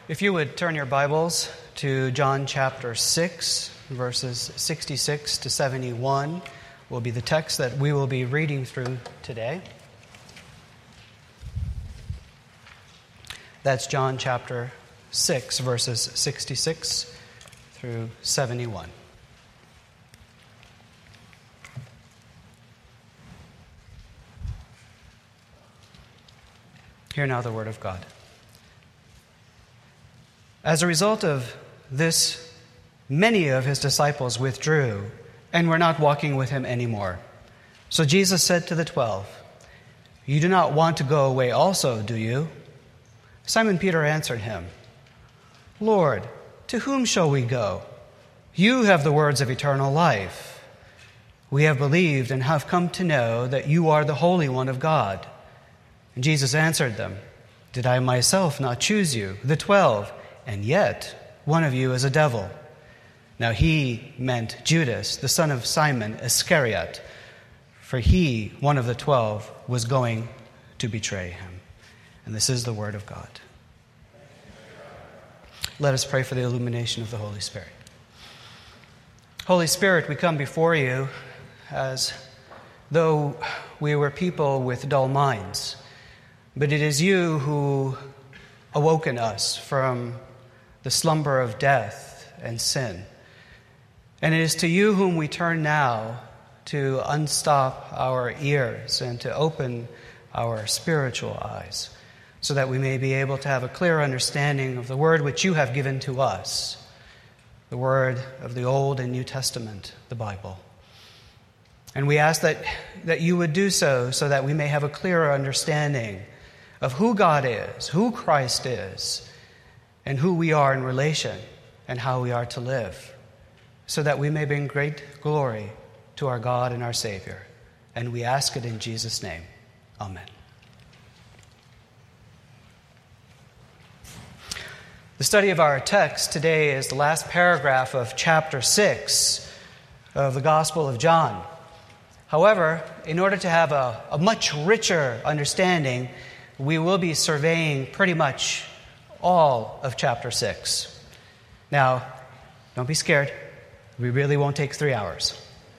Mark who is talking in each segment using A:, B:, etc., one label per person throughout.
A: If you would turn your Bibles to John chapter 6, verses 66 to 71 will be the text that we will be reading through today. That's John chapter 6, verses 66 through 71. Hear now the word of God. As a result of this, many of his disciples withdrew and were not walking with him anymore. So Jesus said to the 12, "You do not want to go away also, do you?" Simon Peter answered him, "Lord, to whom shall we go? You have the words of eternal life. We have believed and have come to know that you are the Holy One of God." And Jesus answered them, "Did I myself not choose you, the 12? And yet one of you is a devil." Now he meant Judas, the son of Simon Iscariot, for he, one of the 12, was going to betray him. And this is the word of God. Let us pray for the illumination of the Holy Spirit. Holy Spirit, we come before you as though we were people with dull minds, but it is you who awoken us from the slumber of death and sin. And it is to you whom we turn now to unstop our ears and to open our spiritual eyes so that we may be able to have a clear understanding of the word which you have given to us, the word of the Old and New Testament, the Bible. And we ask that you would do so that we may have a clearer understanding of who God is, who Christ is, and who we are in relation and how we are to live, so that we may bring great glory to our God and our Savior. And we ask it in Jesus' name. Amen. The study of our text today is the last paragraph of chapter 6 of the Gospel of John. However, in order to have a much richer understanding, we will be surveying pretty much all of chapter 6. Now, don't be scared. We really won't take 3 hours.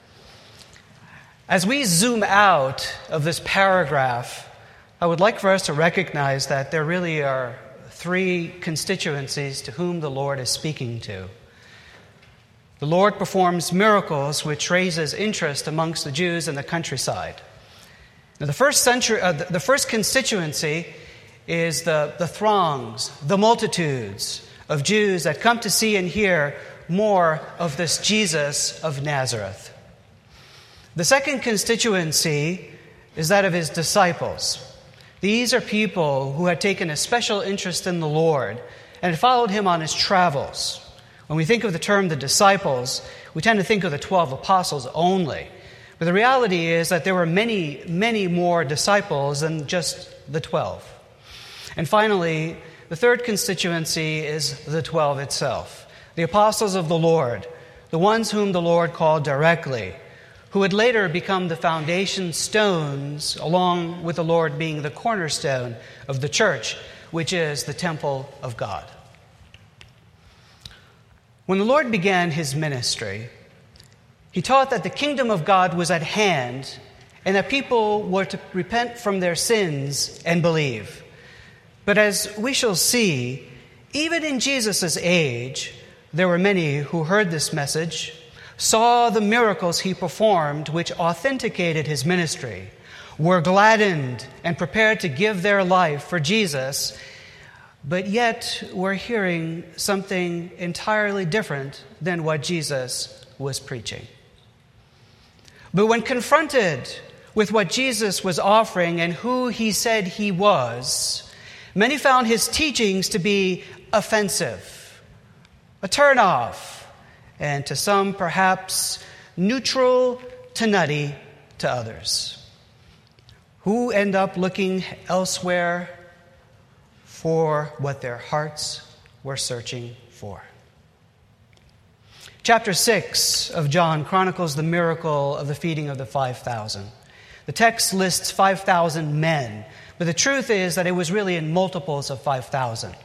A: As we zoom out of this paragraph, I would like for us to recognize that there really are 3 constituencies to whom the Lord is speaking to. The Lord performs miracles which raises interest amongst the Jews in the countryside. Now, the first constituency is the throngs, the multitudes of Jews that come to see and hear more of this Jesus of Nazareth. The second constituency is that of his disciples. These are people who had taken a special interest in the Lord and had followed him on his travels. When we think of the term the disciples, we tend to think of the 12 apostles only. But the reality is that there were many, many more disciples than just the 12. And finally, the third constituency is the 12 itself, the apostles of the Lord, the ones whom the Lord called directly, who would later become the foundation stones, along with the Lord being the cornerstone of the church, which is the temple of God. When the Lord began his ministry, he taught that the kingdom of God was at hand and that people were to repent from their sins and believe. But as we shall see, even in Jesus' age, there were many who heard this message, saw the miracles he performed which authenticated his ministry, were gladdened and prepared to give their life for Jesus, but yet were hearing something entirely different than what Jesus was preaching. But when confronted with what Jesus was offering and who he said he was, many found his teachings to be offensive, a turnoff, and to some perhaps neutral to nutty to others, who end up looking elsewhere for what their hearts were searching for. Chapter 6 of John chronicles the miracle of the feeding of the 5,000. The text lists 5,000 men, but the truth is that it was really in multiples of 5,000.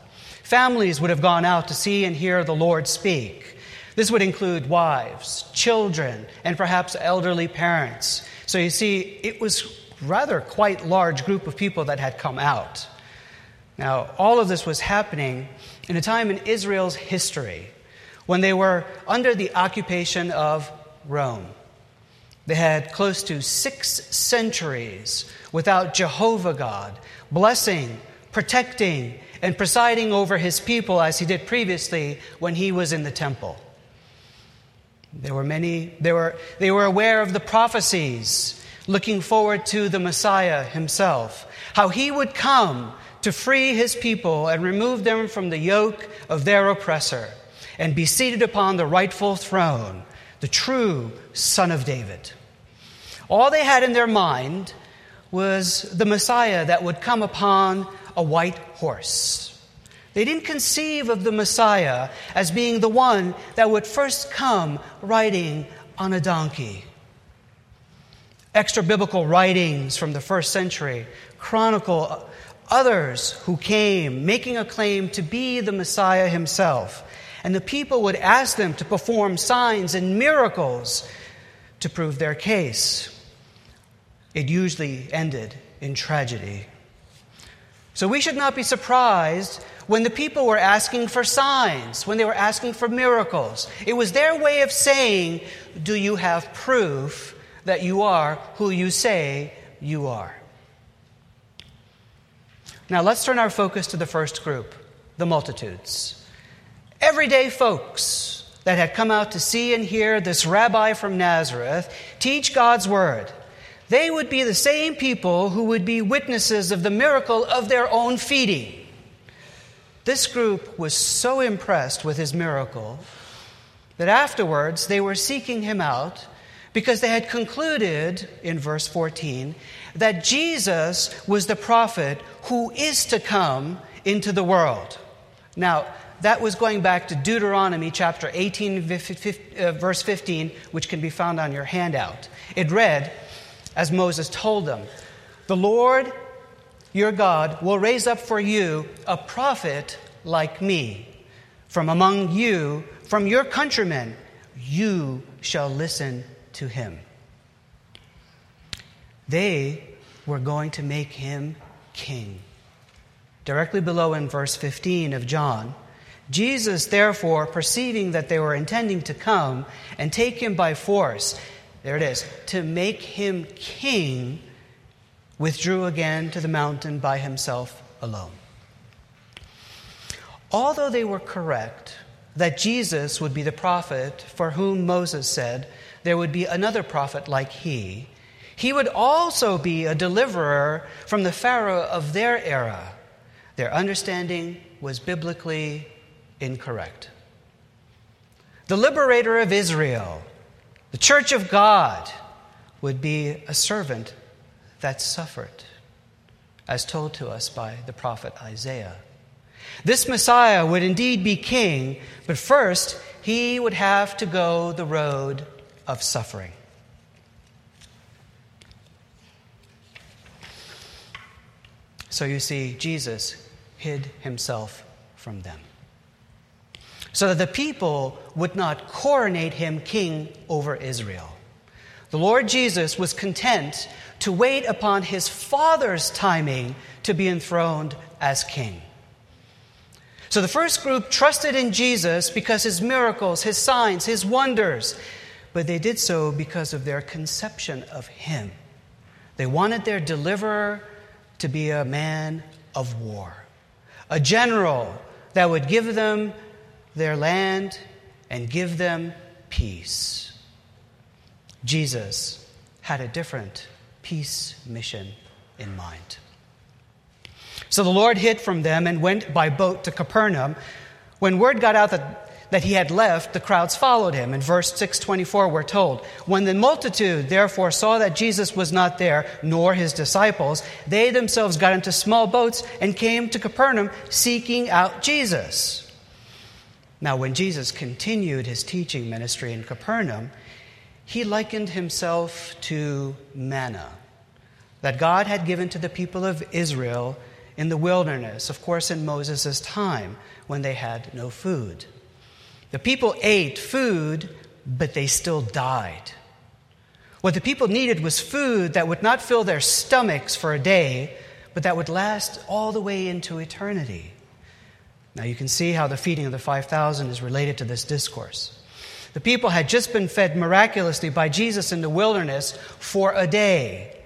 A: Families would have gone out to see and hear the Lord speak. This would include wives, children, and perhaps elderly parents. So you see, it was rather quite large group of people that had come out. Now, all of this was happening in a time in Israel's history when they were under the occupation of Rome. They had close to 6 centuries without Jehovah God, blessing, protecting, and presiding over his people as he did previously when he was in the temple. They were aware of the prophecies, looking forward to the Messiah himself, how he would come to free his people and remove them from the yoke of their oppressor and be seated upon the rightful throne, the true Son of David. All they had in their mind was the Messiah that would come upon a white horse. They didn't conceive of the Messiah as being the one that would first come riding on a donkey. Extra biblical writings from the first century chronicle others who came, making a claim to be the Messiah himself. And the people would ask them to perform signs and miracles to prove their case. It usually ended in tragedy. So we should not be surprised when the people were asking for signs, when they were asking for miracles. It was their way of saying, do you have proof that you are who you say you are? Now let's turn our focus to the first group, the multitudes. Everyday folks that had come out to see and hear this rabbi from Nazareth teach God's word. They would be the same people who would be witnesses of the miracle of their own feeding. This group was so impressed with his miracle that afterwards they were seeking him out because they had concluded, in verse 14, that Jesus was the prophet who is to come into the world. Now, that was going back to Deuteronomy chapter 18, verse 15, which can be found on your handout. It read, as Moses told them, "The Lord your God will raise up for you a prophet like me. From among you, from your countrymen, you shall listen to him." They were going to make him king. Directly below in verse 15 of John, Jesus, therefore, perceiving that they were intending to come and take him by force, there it is, to make him king, withdrew again to the mountain by himself alone. Although they were correct that Jesus would be the prophet for whom Moses said there would be another prophet like he would also be a deliverer from the Pharaoh of their era. Their understanding was biblically incorrect. The liberator of Israel, the church of God, would be a servant that suffered, as told to us by the prophet Isaiah. This Messiah would indeed be king, but first he would have to go the road of suffering. So you see, Jesus hid himself from them, so that the people would not coronate him king over Israel. The Lord Jesus was content to wait upon his Father's timing to be enthroned as king. So the first group trusted in Jesus because his miracles, his signs, his wonders, but they did so because of their conception of him. They wanted their deliverer to be a man of war, a general that would give them their land and give them peace. Jesus had a different peace mission in mind. So the Lord hid from them and went by boat to Capernaum. When word got out that he had left, the crowds followed him. In verse 6:24, we're told, "When the multitude therefore saw that Jesus was not there, nor his disciples, they themselves got into small boats and came to Capernaum seeking out Jesus." Now, when Jesus continued his teaching ministry in Capernaum, he likened himself to manna that God had given to the people of Israel in the wilderness, of course, in Moses' time when they had no food. The people ate food, but they still died. What the people needed was food that would not fill their stomachs for a day, but that would last all the way into eternity. Now you can see how the feeding of the 5,000 is related to this discourse. The people had just been fed miraculously by Jesus in the wilderness for a day.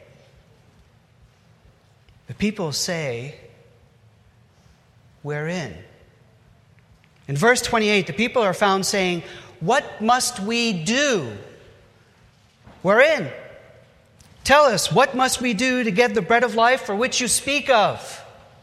A: The people say, "We're in." In verse 28, the people are found saying, "What must we do?" We're in. Tell us, what must we do to get the bread of life for which you speak of?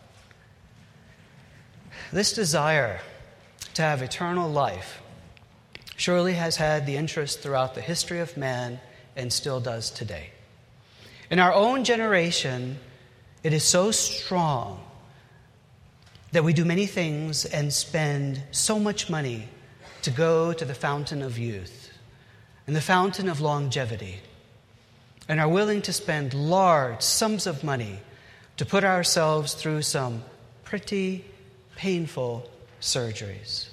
A: This desire to have eternal life surely has had the interest throughout the history of man and still does today. In our own generation, it is so strong that we do many things and spend so much money to go to the fountain of youth and the fountain of longevity, and are willing to spend large sums of money to put ourselves through some pretty painful surgeries.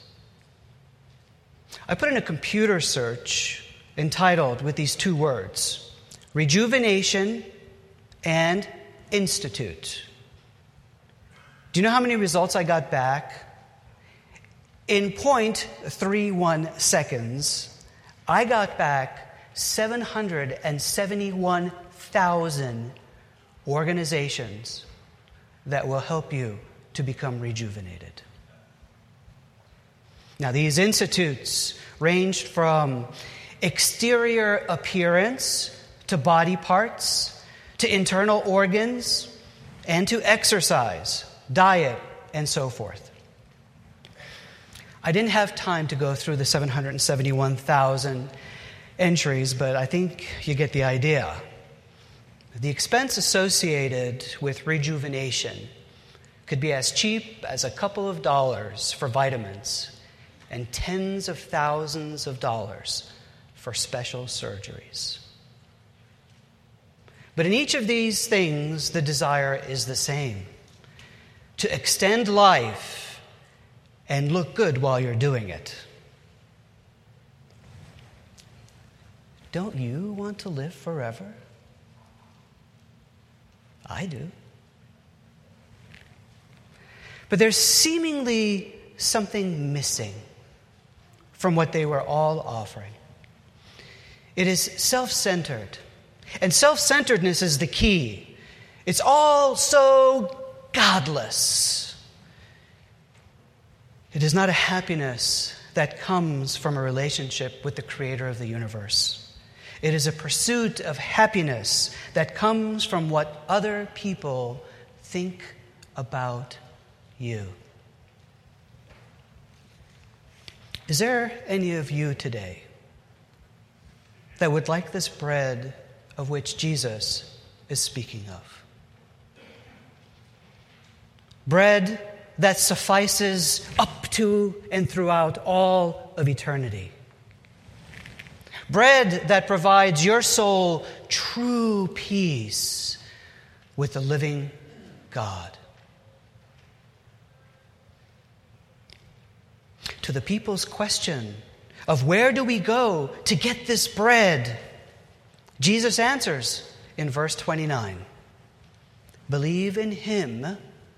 A: I put in a computer search entitled with these two words, rejuvenation and institute. Do you know how many results I got back? In 0.31 seconds, I got back 771,000 organizations that will help you to become rejuvenated. Now, these institutes ranged from exterior appearance to body parts to internal organs and to exercise, diet, and so forth. I didn't have time to go through the 771,000 entries, but I think you get the idea. The expense associated with rejuvenation could be as cheap as a couple of dollars for vitamins and tens of thousands of dollars for special surgeries. But in each of these things, the desire is the same: to extend life and look good while you're doing it. Don't you want to live forever? I do. But there's seemingly something missing from what they were all offering. It is self-centered. And self-centeredness is the key. It's all so godless. It is not a happiness that comes from a relationship with the Creator of the universe. It is a pursuit of happiness that comes from what other people think about you. Is there any of you today that would like this bread of which Jesus is speaking of? Bread that suffices up to and throughout all of eternity. Bread that provides your soul true peace with the living God. To the people's question of where do we go to get this bread, Jesus answers in verse 29. Believe in Him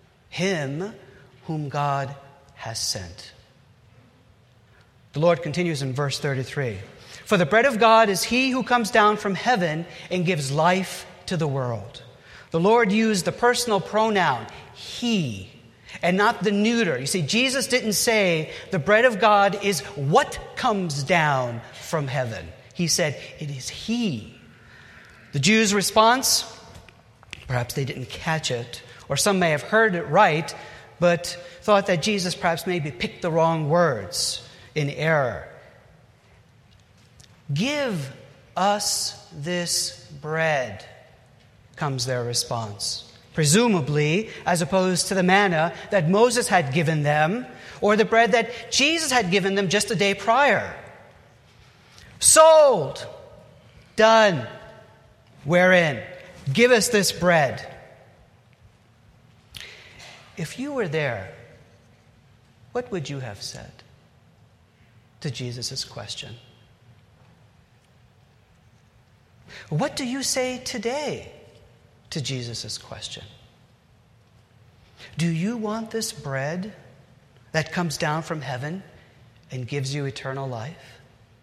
A: whom God has sent. The Lord continues in verse 33. For the bread of God is He who comes down from heaven and gives life to the world. The Lord used the personal pronoun He and not the neuter. You see, Jesus didn't say the bread of God is what comes down from heaven. He said it is He. The Jews' response, perhaps they didn't catch it, or some may have heard it right, but thought that Jesus perhaps maybe picked the wrong words in error. Give us this bread, comes their response. Presumably, as opposed to the manna that Moses had given them, or the bread that Jesus had given them just a day prior. Sold. Done. We're in. Give us this bread. if you were there, what would you have said to Jesus' question? What do you say today to Jesus' question? Do you want this bread that comes down from heaven and gives you eternal life?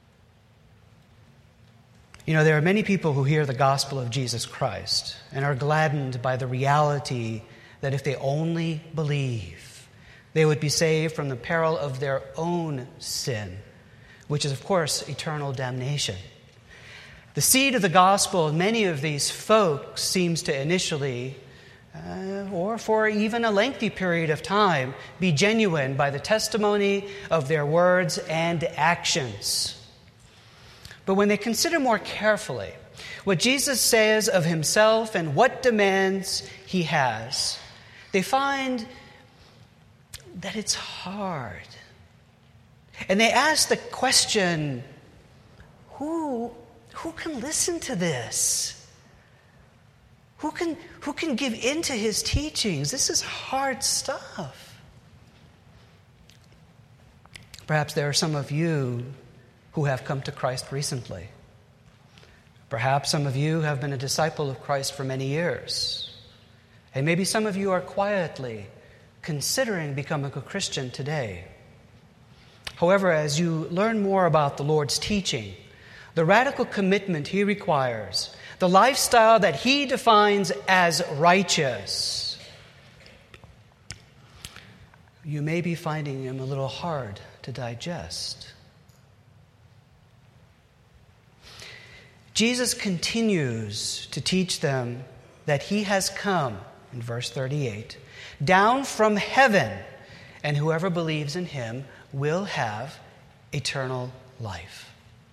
A: You know, there are many people who hear the gospel of Jesus Christ and are gladdened by the reality that if they only believe, they would be saved from the peril of their own sin, which is, of course, eternal damnation. The seed of the gospel in many of these folks seems to initially, or for even a lengthy period of time, be genuine by the testimony of their words and actions. But when they consider more carefully what Jesus says of himself and what demands he has, they find that it's hard. And they ask the question, who can listen to this? Who can give in to his teachings? This is hard stuff. Perhaps there are some of you who have come to Christ recently. Perhaps some of you have been a disciple of Christ for many years. And maybe some of you are quietly considering becoming a Christian today. However, as you learn more about the Lord's teaching, the radical commitment he requires, the lifestyle that he defines as righteous, you may be finding him a little hard to digest. Jesus continues to teach them that he has come, in verse 38, down from heaven, and whoever believes in him will have eternal life.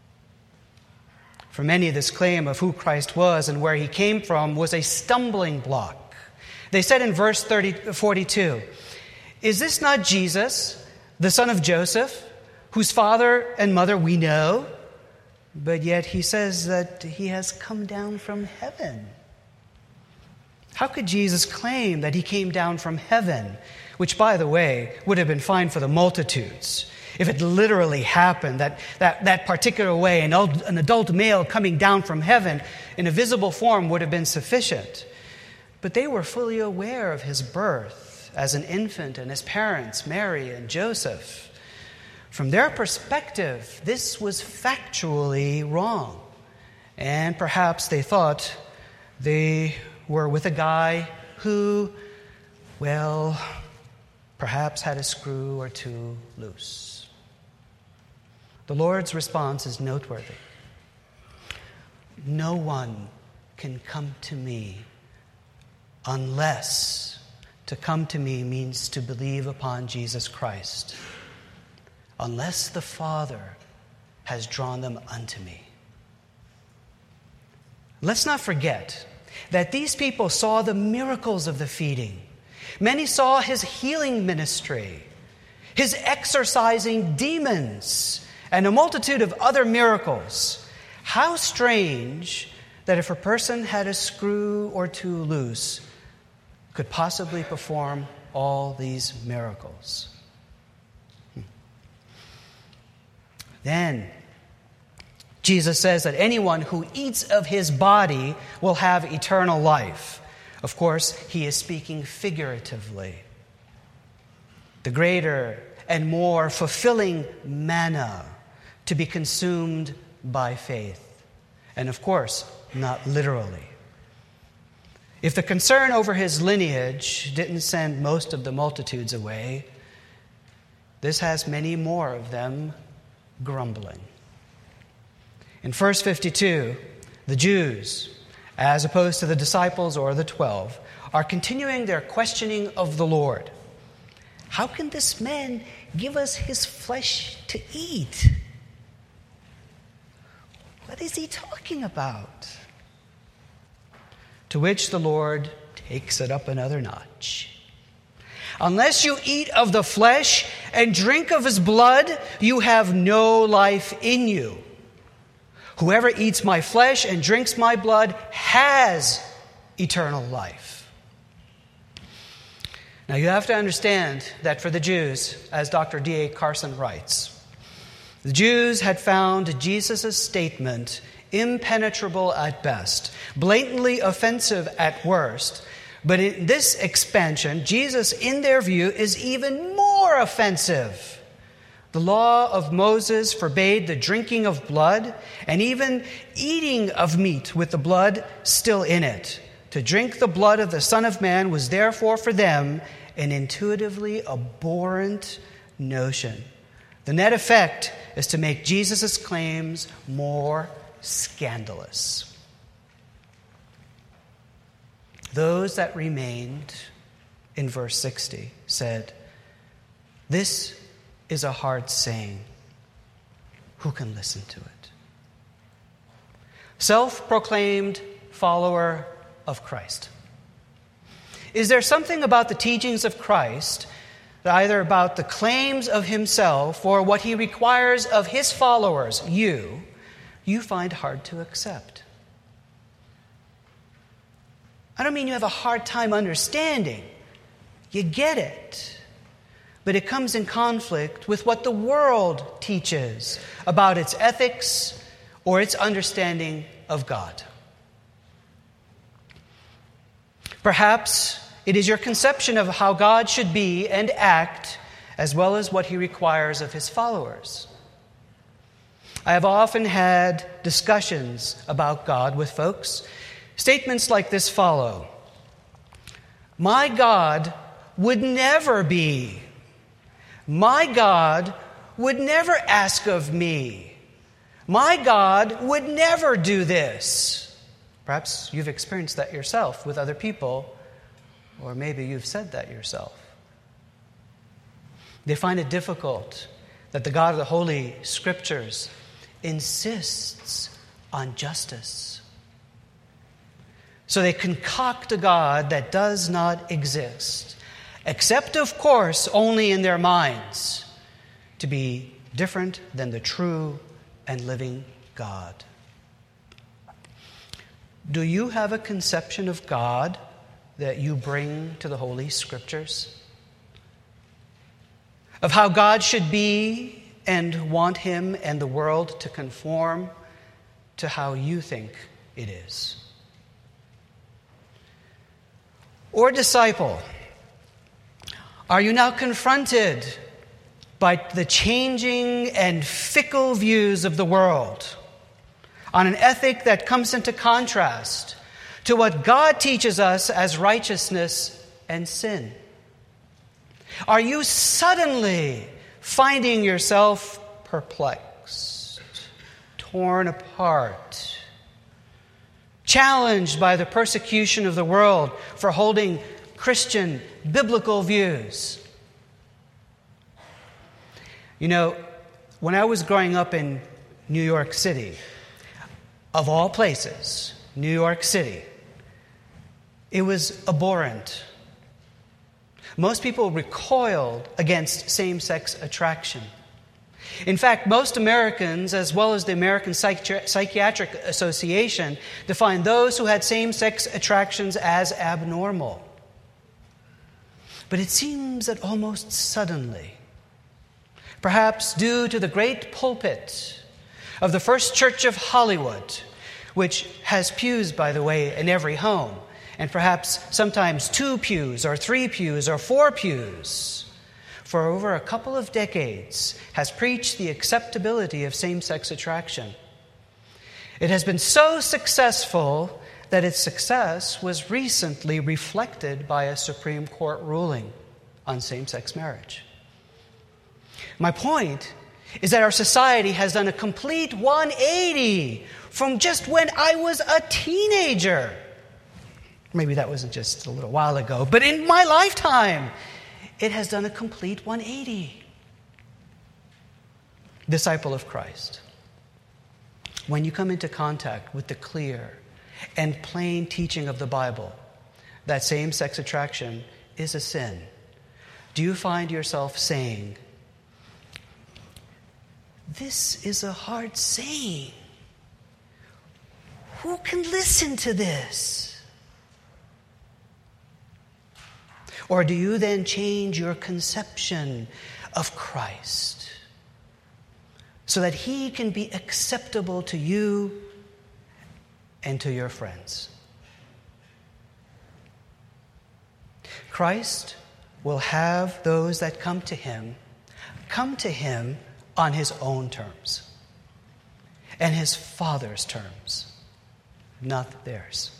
A: For many, this claim of who Christ was and where he came from was a stumbling block. They said in verse 42, "Is this not Jesus, the son of Joseph, whose father and mother we know?" But yet he says that he has come down from heaven. How could Jesus claim that he came down from heaven, which, by the way, would have been fine for the multitudes? If it literally happened, that particular way, an adult male coming down from heaven in a visible form would have been sufficient. But they were fully aware of his birth as an infant and his parents, Mary and Joseph. From their perspective, this was factually wrong. And perhaps they thought they were with a guy who, well, perhaps had a screw or two loose. The Lord's response is noteworthy. No one can come to me unless to come to me means to believe upon Jesus Christ. Unless the Father has drawn them unto me. Let's not forget that these people saw the miracles of the feeding. Many saw his healing ministry, his exorcising demons, and a multitude of other miracles. How strange that if a person had a screw or two loose, could possibly perform all these miracles. Then, Jesus says that anyone who eats of his body will have eternal life. Of course, he is speaking figuratively. The greater and more fulfilling manna to be consumed by faith. And of course, not literally. If the concern over his lineage didn't send most of the multitudes away, this has many more of them grumbling. In verse 52, the Jews, as opposed to the disciples or the 12, are continuing their questioning of the Lord. How can this man give us his flesh to eat? What is he talking about? To which the Lord takes it up another notch. Unless you eat of the flesh and drink of his blood, you have no life in you. Whoever eats my flesh and drinks my blood has eternal life. Now you have to understand that for the Jews, as Dr. D.A. Carson writes, the Jews had found Jesus' statement impenetrable at best, blatantly offensive at worst. But in this expansion, Jesus, in their view, is even more offensive. The law of Moses forbade the drinking of blood and even eating of meat with the blood still in it. To drink the blood of the Son of Man was therefore for them an intuitively abhorrent notion. The net effect is to make Jesus' claims more scandalous. Those that remained, in verse 60, said, "This is a hard saying. Who can listen to it?" Self-proclaimed follower of Christ. Is there something about the teachings of Christ, either about the claims of himself or what he requires of his followers, you find hard to accept? I don't mean you have a hard time understanding. You get it. But it comes in conflict with what the world teaches about its ethics or its understanding of God. Perhaps it is your conception of how God should be and act, as well as what he requires of his followers. I have often had discussions about God with folks. Statements like this follow. My God would never be. My God would never ask of me. My God would never do this. Perhaps you've experienced that yourself with other people, or maybe you've said that yourself. They find it difficult that the God of the Holy Scriptures insists on justice. So they concoct a God that does not exist, except, of course, only in their minds, to be different than the true and living God. Do you have a conception of God that you bring to the Holy Scriptures? Of how God should be and want him and the world to conform to how you think it is? Or disciple, are you now confronted by the changing and fickle views of the world on an ethic that comes into contrast to what God teaches us as righteousness and sin? Are you suddenly finding yourself perplexed, torn apart, challenged by the persecution of the world for holding Christian biblical views? You know, when I was growing up in New York City, of all places, New York City, it was abhorrent. Most people recoiled against same-sex attraction. In fact, most Americans, as well as the American Psychiatric Association, define those who had same-sex attractions as abnormal. But it seems that almost suddenly, perhaps due to the great pulpit of the First Church of Hollywood, which has pews, by the way, in every home, and perhaps sometimes 2 pews or 3 pews or 4 pews, for over a couple of decades has preached the acceptability of same-sex attraction. It has been so successful that its success was recently reflected by a Supreme Court ruling on same-sex marriage. My point is that our society has done a complete 180 from just when I was a teenager. Maybe that wasn't just a little while ago, but in my lifetime, it has done a complete 180. Disciple of Christ, when you come into contact with the clear and plain teaching of the Bible that same-sex attraction is a sin, do you find yourself saying, "This is a hard saying. Who can listen to this?" Or do you then change your conception of Christ so that he can be acceptable to you and to your friends? Christ will have those that come to him on his own terms and his Father's terms, not theirs.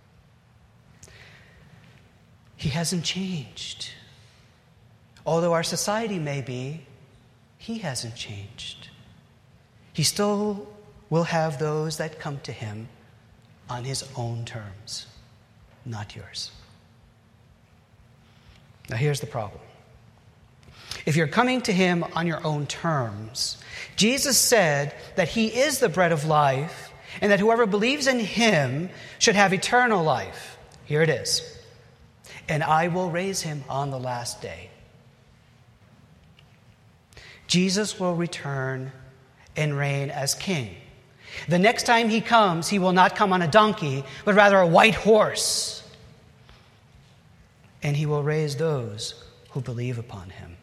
A: He hasn't changed. Although our society may be, he hasn't changed. He still will have those that come to him on his own terms, not yours. Now here's the problem. If you're coming to him on your own terms, Jesus said that he is the bread of life and that whoever believes in him should have eternal life. Here it is. And I will raise him on the last day. Jesus will return and reign as king. The next time he comes, he will not come on a donkey, but rather a white horse. And he will raise those who believe upon him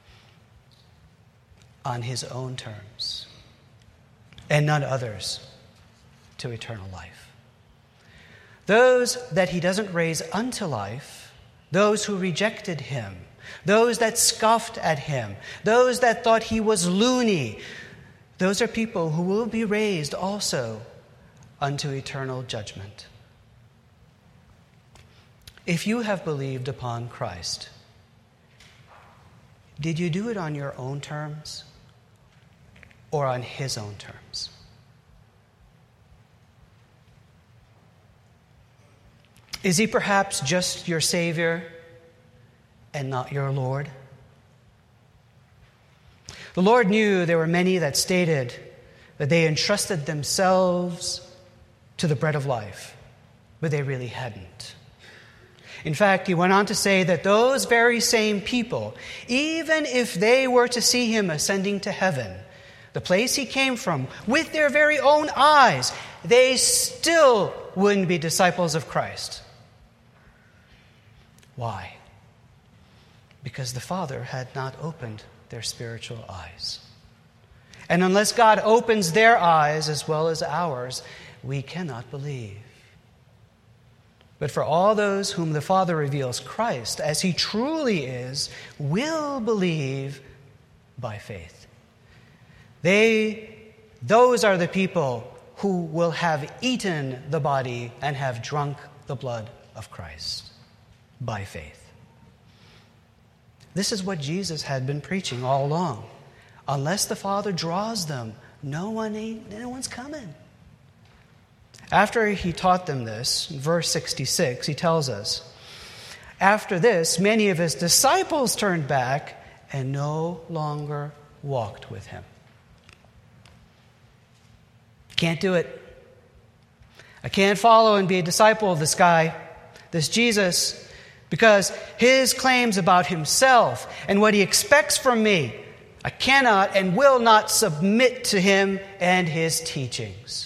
A: on his own terms, and none others to eternal life. Those that he doesn't raise unto life, those who rejected him, those that scoffed at him, those that thought he was loony, those are people who will be raised also unto eternal judgment. If you have believed upon Christ, did you do it on your own terms or on his own terms? Is he perhaps just your Savior and not your Lord? The Lord knew there were many that stated that they entrusted themselves to the bread of life, but they really hadn't. In fact, he went on to say that those very same people, even if they were to see him ascending to heaven, the place he came from, with their very own eyes, they still wouldn't be disciples of Christ. Why? Because the Father had not opened their spiritual eyes. And unless God opens their eyes as well as ours, we cannot believe. But for all those whom the Father reveals Christ as he truly is, will believe by faith. Those are the people who will have eaten the body and have drunk the blood of Christ by faith. This is what Jesus had been preaching all along. Unless the Father draws them, no one's coming. After he taught them this, in verse 66, he tells us, after this, many of his disciples turned back and no longer walked with him. Can't do it. I can't follow and be a disciple of this guy, this Jesus, because his claims about himself and what he expects from me, I cannot and will not submit to him and his teachings.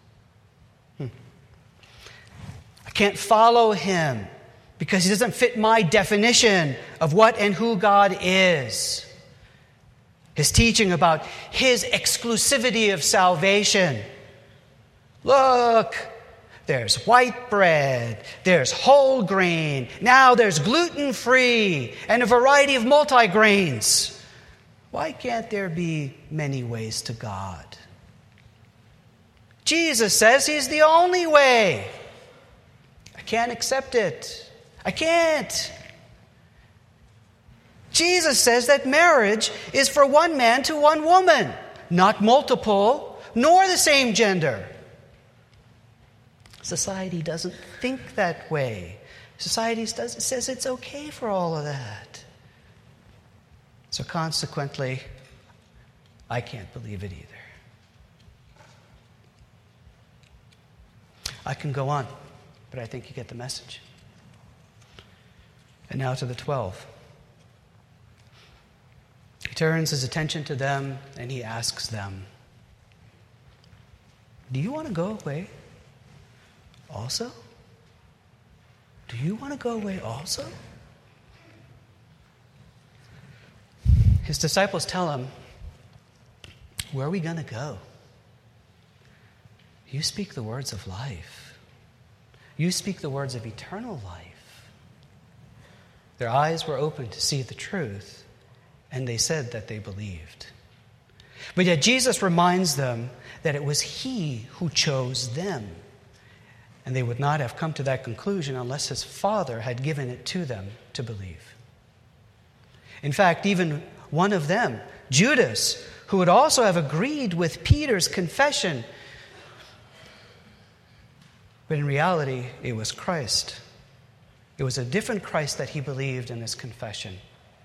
A: I can't follow him because he doesn't fit my definition of what and who God is. His teaching about his exclusivity of salvation. Look, there's white bread, there's whole grain, now there's gluten-free, and a variety of multigrains. Why can't there be many ways to God? Jesus says he's the only way. I can't accept it. I can't. Jesus says that marriage is for one man to one woman, not multiple, nor the same gender. Society doesn't think that way. Society says it's okay for all of that. So consequently, I can't believe it either. I can go on, but I think you get the message. And now to the 12. He turns his attention to them and he asks them, do you want to go away also? Do you want to go away also? His disciples tell him, "Where are we going to go? You speak the words of life. You speak the words of eternal life." Their eyes were opened to see the truth, and they said that they believed. But yet Jesus reminds them that it was He who chose them, and they would not have come to that conclusion unless His Father had given it to them to believe. In fact, even one of them, Judas, who would also have agreed with Peter's confession, but in reality, it was Christ. It was a different Christ that he believed in his confession.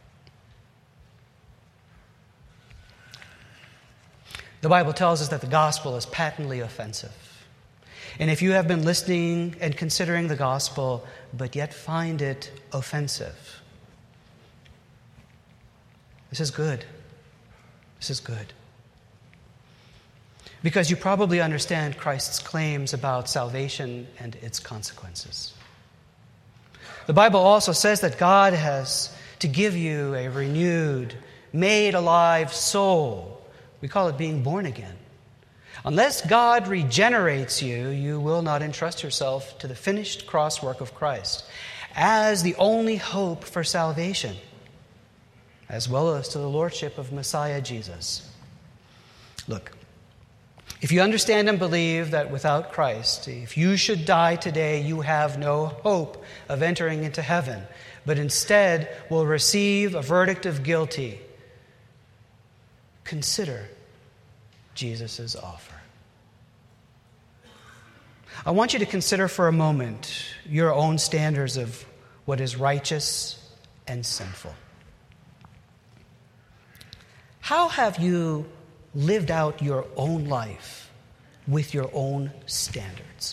A: The Bible tells us that the gospel is patently offensive. And if you have been listening and considering the gospel, but yet find it offensive, this is good. This is good. Because you probably understand Christ's claims about salvation and its consequences. The Bible also says that God has to give you a renewed, made alive soul. We call it being born again. Unless God regenerates you, you will not entrust yourself to the finished cross work of Christ as the only hope for salvation, as well as to the lordship of Messiah Jesus. Look, if you understand and believe that without Christ, if you should die today, you have no hope of entering into heaven, but instead will receive a verdict of guilty, consider Jesus' offer. I want you to consider for a moment your own standards of what is righteous and sinful. How have you lived out your own life with your own standards?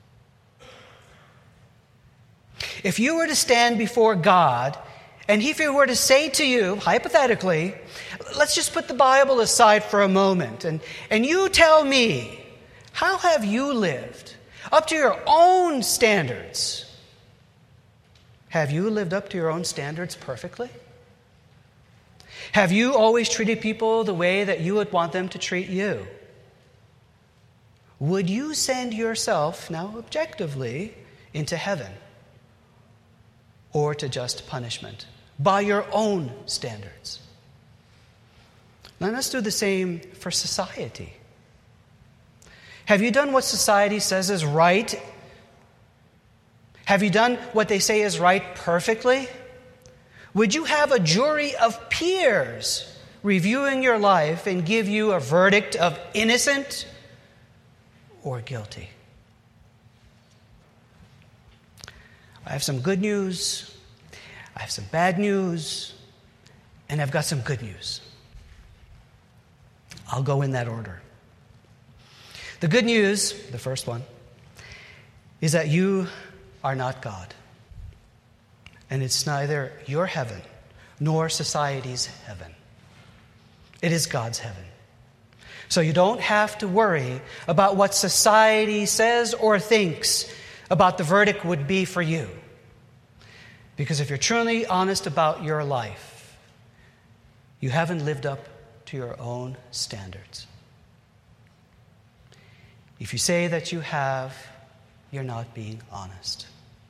A: If you were to stand before God, and if He were to say to you, hypothetically, let's just put the Bible aside for a moment, and you tell me, how have you lived up to your own standards? Have you lived up to your own standards perfectly? Have you always treated people the way that you would want them to treat you? Would you send yourself, now objectively, into heaven or to just punishment by your own standards? Now let's do the same for society. Have you done what society says is right? Have you done what they say is right perfectly? Would you have a jury of peers reviewing your life and give you a verdict of innocent or guilty? I have some good news, I have some bad news, and I've got some good news. I'll go in that order. The good news, the first one, is that you are not God. And it's neither your heaven nor society's heaven. It is God's heaven. So you don't have to worry about what society says or thinks about the verdict would be for you. Because if you're truly honest about your life, you haven't lived up to your own standards. If you say that you have, you're not being honest.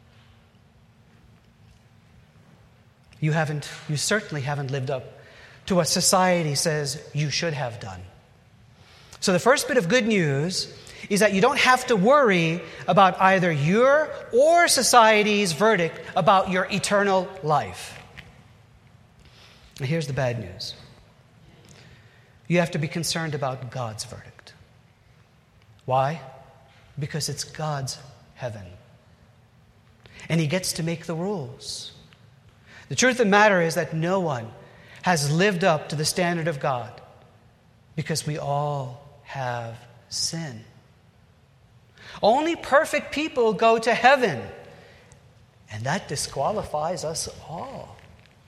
A: You certainly haven't lived up to what society says you should have done. So the first bit of good news is that you don't have to worry about either your or society's verdict about your eternal life. And here's the bad news. You have to be concerned about God's verdict. Why? Because it's God's heaven. And He gets to make the rules. The truth of the matter is that no one has lived up to the standard of God because we all have sin. Only perfect people go to heaven, and that disqualifies us all.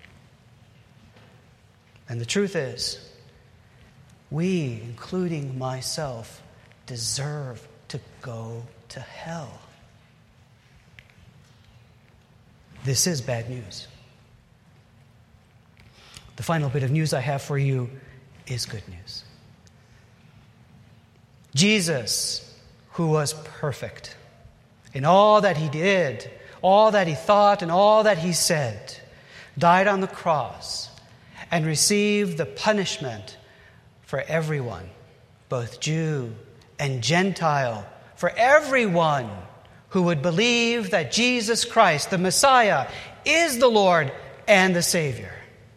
A: And the truth is, we, including myself, deserve to go to hell. This is bad news. The final bit of news I have for you is good news. Jesus, who was perfect in all that he did, all that he thought, and all that he said, died on the cross and received the punishment for everyone, both Jew and Gentile, for everyone who would believe that Jesus Christ, the Messiah, is the Lord and the Savior.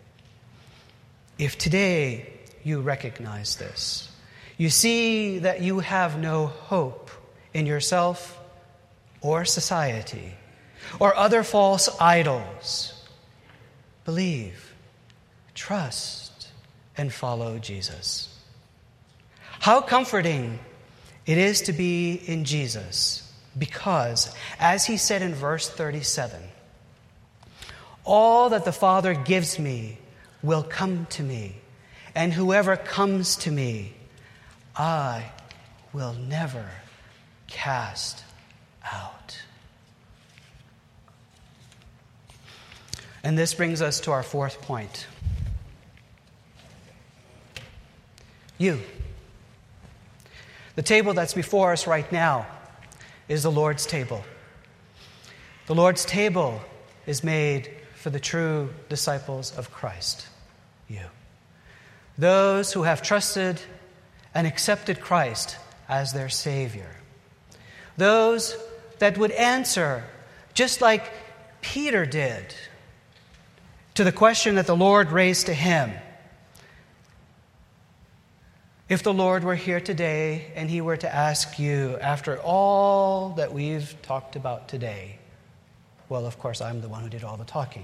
A: If today you recognize this, you see that you have no hope in yourself or society or other false idols, believe, trust, and follow Jesus. How comforting it is to be in Jesus, because, as he said in verse 37, all that the Father gives me will come to me, and whoever comes to me, I will never cast out. And this brings us to our fourth point. You. The table that's before us right now is the Lord's table. The Lord's table is made for the true disciples of Christ, you. Those who have trusted and accepted Christ as their Savior. Those that would answer, just like Peter did, to the question that the Lord raised to him. If the Lord were here today and he were to ask you, after all that we've talked about today, well, of course, I'm the one who did all the talking.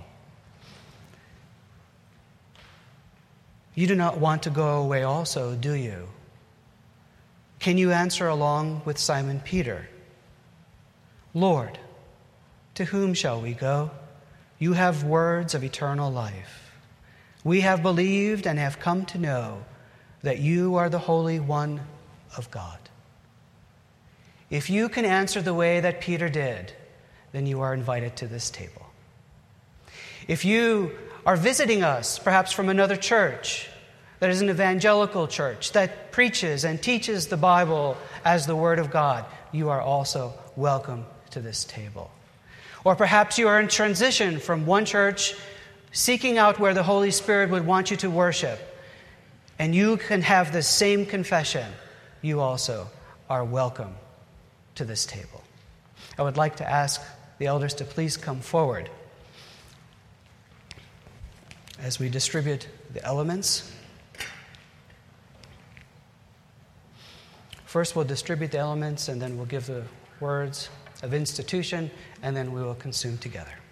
A: You do not want to go away also, do you? Can you answer along with Simon Peter? Lord, to whom shall we go? You have words of eternal life. We have believed and have come to know that you are the Holy One of God. If you can answer the way that Peter did, then you are invited to this table. If you are visiting us, perhaps from another church that is an evangelical church that preaches and teaches the Bible as the Word of God, you are also welcome to this table. Or perhaps you are in transition from one church, seeking out where the Holy Spirit would want you to worship, and you can have the same confession. You also are welcome to this table. I would like to ask the elders to please come forward as we distribute the elements. First, we'll distribute the elements, and then we'll give the words of institution, and then we will consume together.